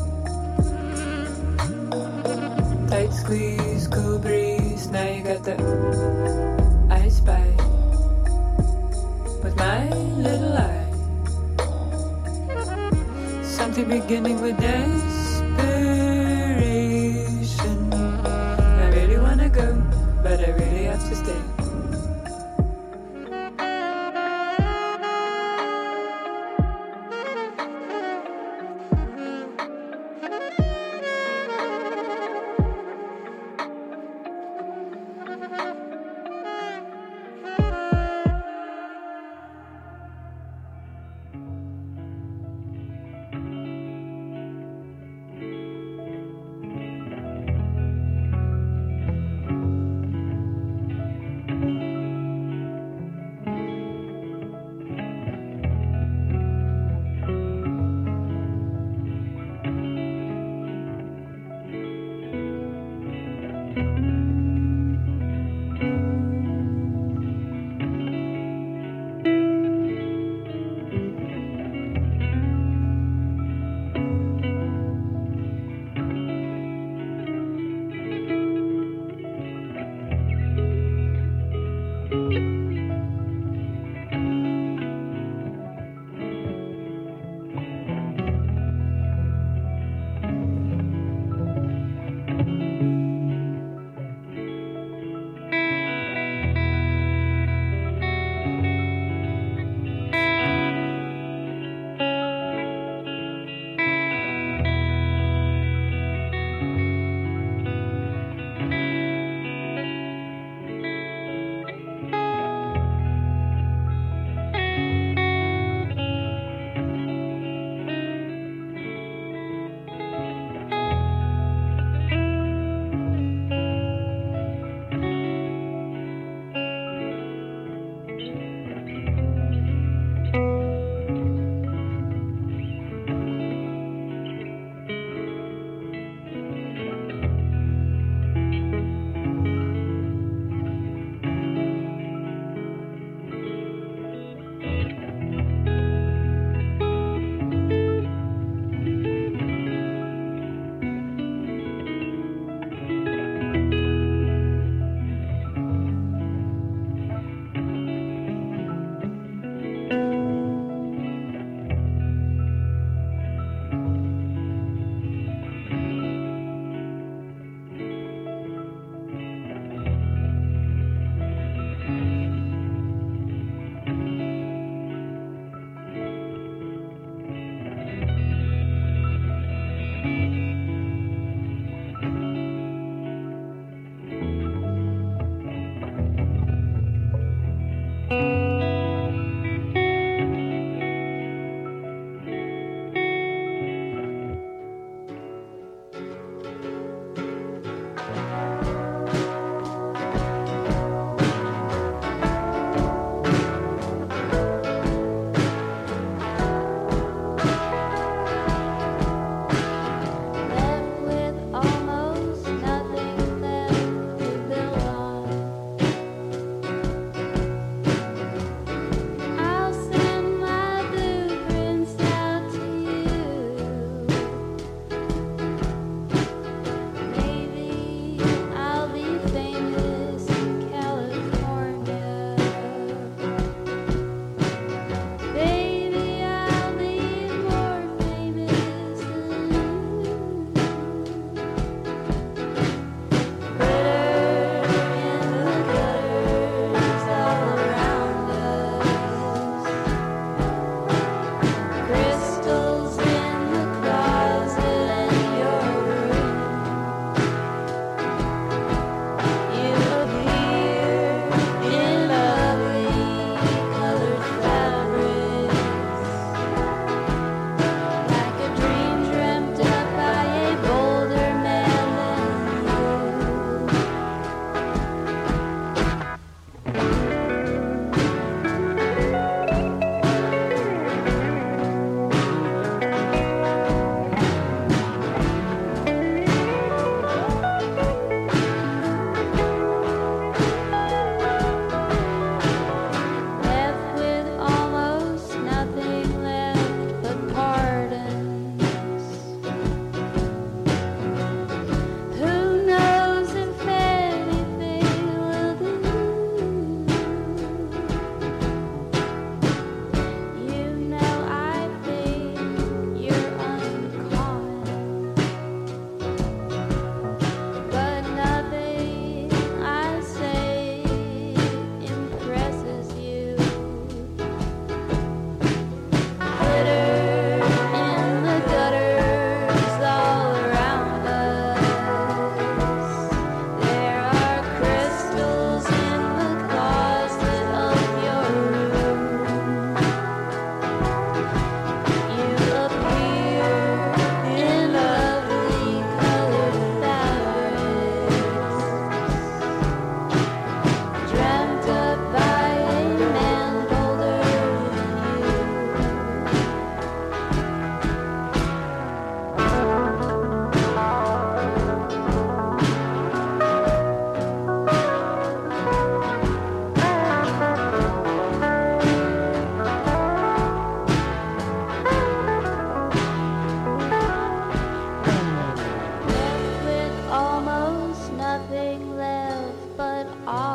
Tight squeeze, cool breeze. Now you got the I spy with my little eye. Something beginning with desperation. I really wanna go, but I really have to stay.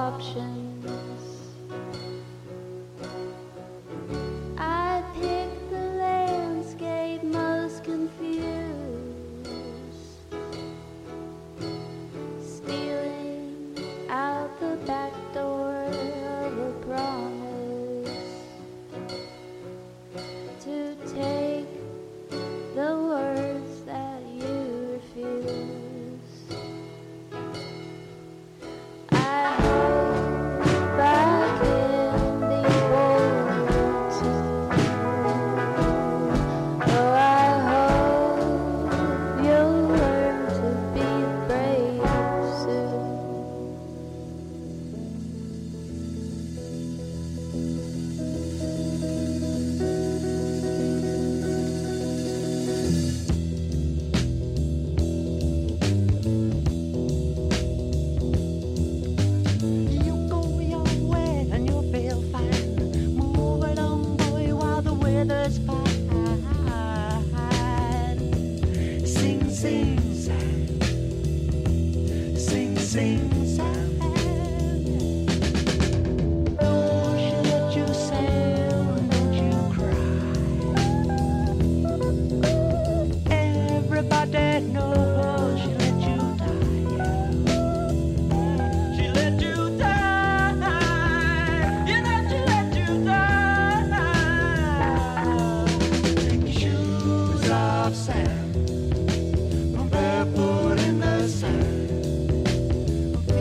options. I picked the landscape most confused, stealing out the back door of a promise to take the words that you refuse. I hope back in the old tomb. Oh, I hope you'll learn to be brave soon. You go your way and you'll feel fine. Move along, boy, while the weather's fine. Sing, sing, sang. Sing, sing, sang. Oh, she let you sail and don't you cry. Everybody knows she let you die. She let you die. You know she let you die. Shoes of sand, barefoot in the sand.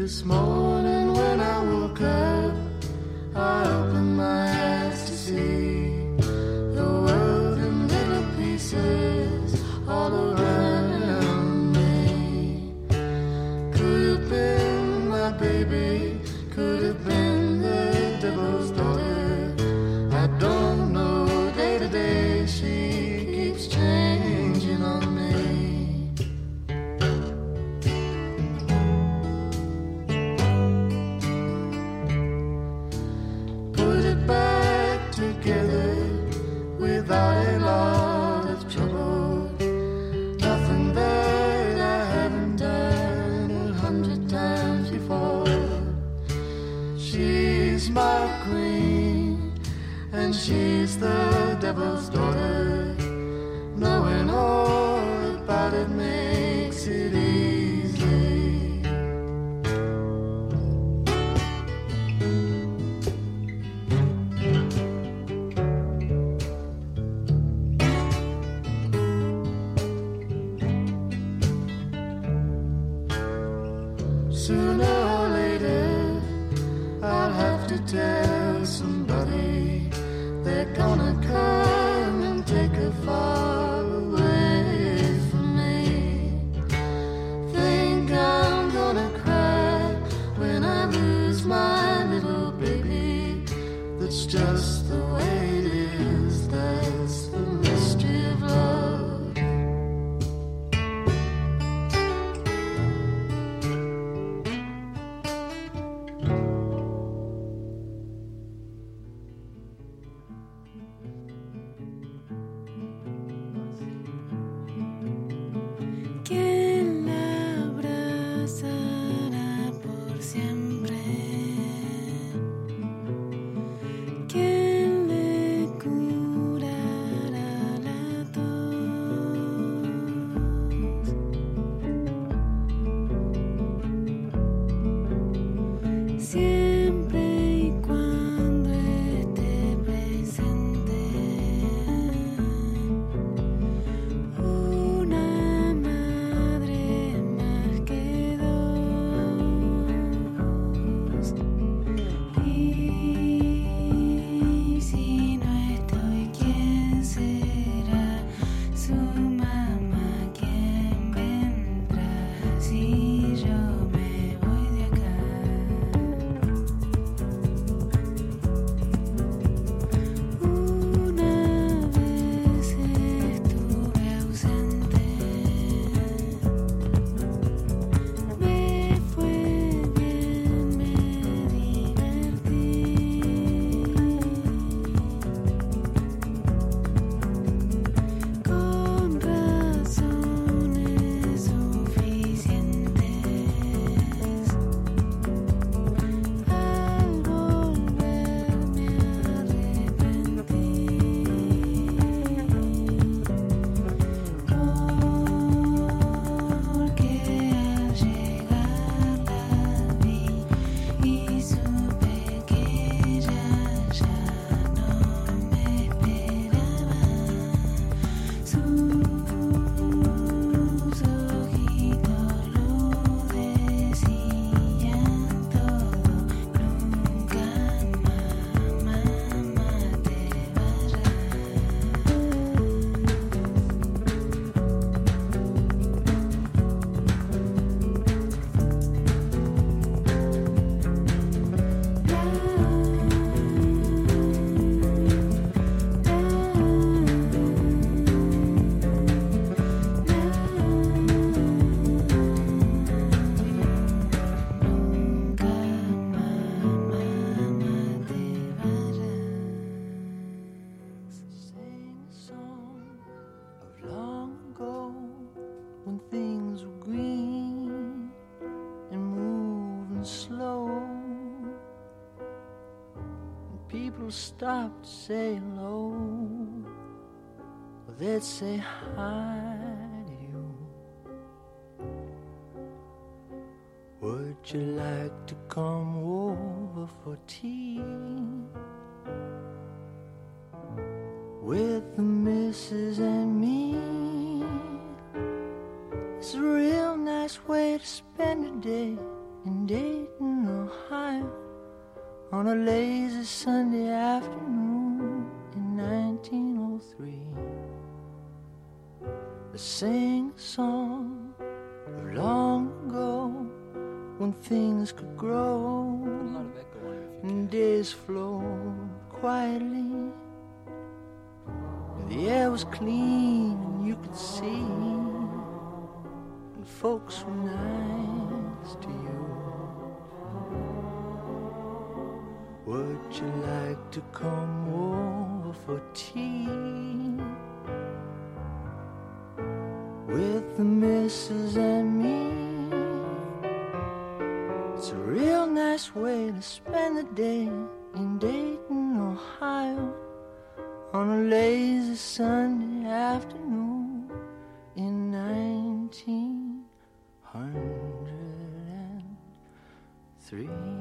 This morning when I woke up, I opened my eyes to see the world in little pieces all around me. Could have been my baby, could have been the devil's daughter. I don't know, day to day she keeps changing on me. Without a lot of trouble, nothing that I haven't done 100 times before. She's my queen, and she's the devil's daughter. Knowing all about it makes it easy. Sooner or later, I'll have to tell somebody. They're gonna come and take her far away from me. Think I'm gonna cry when I lose my little baby. That's just the way it is. That's the mystery of love. ¿Quién la abrazará por siempre? ¿Quién le curará la tos? Siempre y cuando esté presente una madre más que dos. Y si no estoy, ¿quién será? Su mamá, ¿quién vendrá? Si yo me voy de acá. Una vez estuve ausente, me fue bien, me divertí. Con razones suficientes, al volverme arrepentí. Porque al llegar la vi y supe que ella ya no me esperaba. Sus ojitos lo decían todo. Nunca más, mamá, te vayas. Sing a song of long ago when things were green and moving slow. When people stopped to say hello, or they'd say hi to you. Would you like to come over for tea with the missus and me? It's a real nice way to spend a day in Dayton, Ohio, on a lazy Sunday afternoon in 1903. They sang a song of long ago when things could grow and days flowed quietly. The air was clean and you could see, and folks were nice to you. Would you like to come over for tea with the missus and me? It's a real nice way to spend the day in Dayton, Ohio, on a lazy Sunday afternoon in 1903.